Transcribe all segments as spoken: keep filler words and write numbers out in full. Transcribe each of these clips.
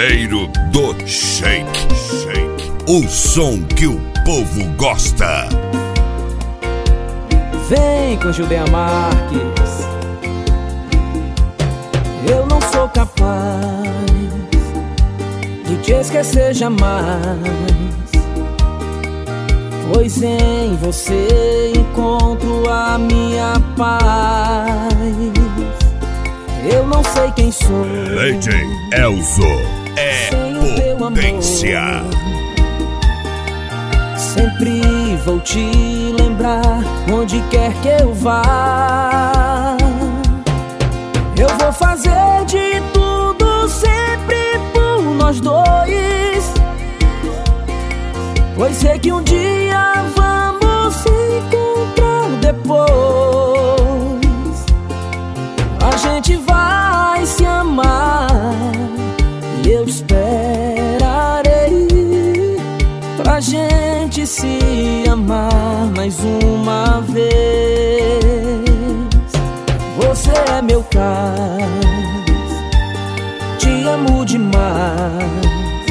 Saveiro do Shake. Shake. O som que o povo gosta. Vem com Judeia Marques. Eu não sou capaz de te esquecer jamais, pois em você encontro a minha paz. Eu não sei quem sou. Lady Elzo é potência. Sempre vou te lembrar onde quer que eu vá. Eu vou fazer de tudo sempre por nós dois, pois sei que um dia vamos se encontrar depois. A gente vai se amar e eu esperarei pra gente se amar mais uma vez. Você é meu cais, te amo demais.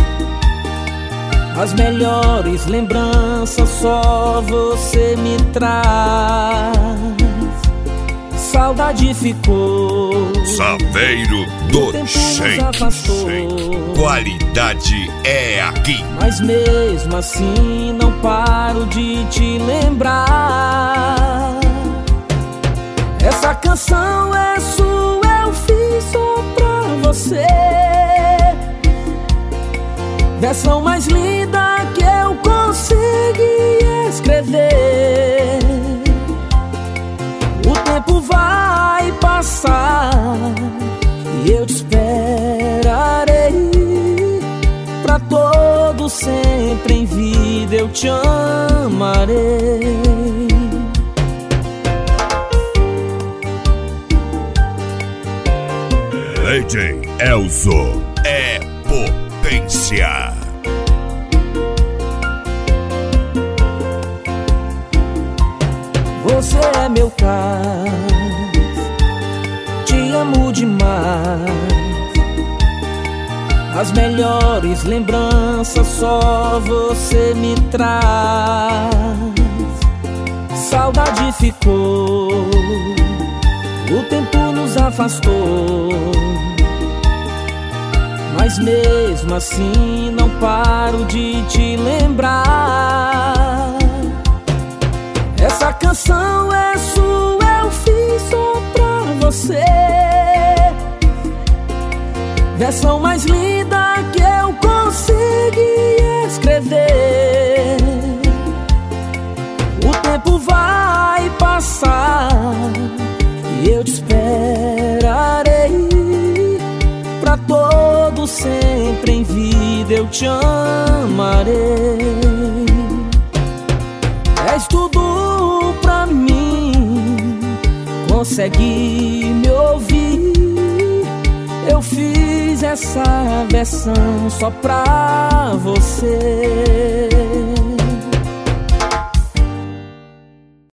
As melhores lembranças só você me traz. Saudade ficou, Saveiro do Shake. Qualidade é aqui. Mas mesmo assim não paro de te lembrar. Essa canção é sua, eu fiz só pra você. Versão mais linda que eu consegui escrever. O tempo vai passar e eu te esperarei. Pra todo sempre em vida eu te amarei. Lady Elzo é potência. Você é meu cais, te amo demais. As melhores lembranças só você me traz. Saudade ficou, o tempo nos afastou, mas mesmo assim não paro de te lembrar. Essa canção é sua, eu fiz só pra você. Versão mais linda que eu consegui escrever. O tempo vai passar e eu te esperarei. Pra todo sempre em vida eu te amarei. És tudo pra mim, consegue me ouvir. Eu fiz essa versão só pra você.